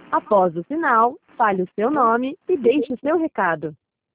Após o sinal, fale o seu nome e deixe o seu recado.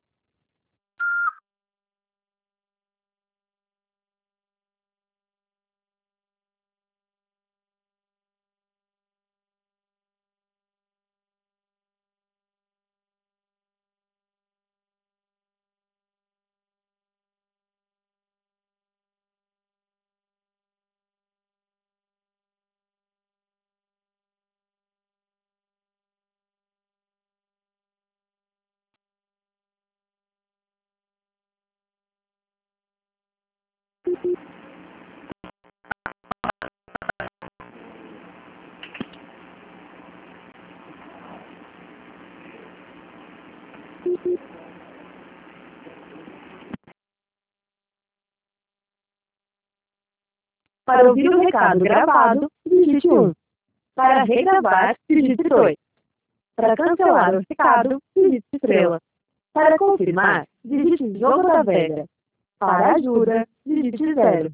Para ouvir o recado gravado, digite 1. Para regravar, digite 2. Para cancelar o recado, digite estrela. Para confirmar, digite jogo da velha. Para ajuda, digite 0.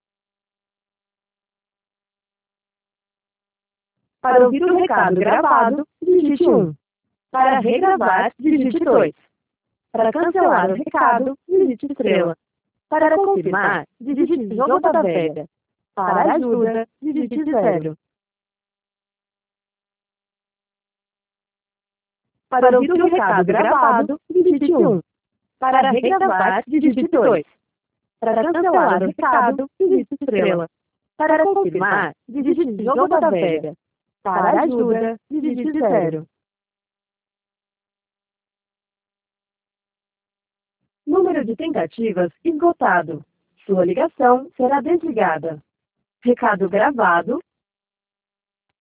Para ouvir o recado gravado, digite 1. Para regravar, digite 2. Para cancelar o recado, digite estrela. Para confirmar, digite jogo da velha. Para ajuda, digite 0. Para ouvir o recado gravado, digite 1. Para regravar, digite 2. Para cancelar o recado, digite estrela. Para confirmar, digite jogo da velha. Para ajuda, digite 0. Número de tentativas esgotado. Sua ligação será desligada. Recado gravado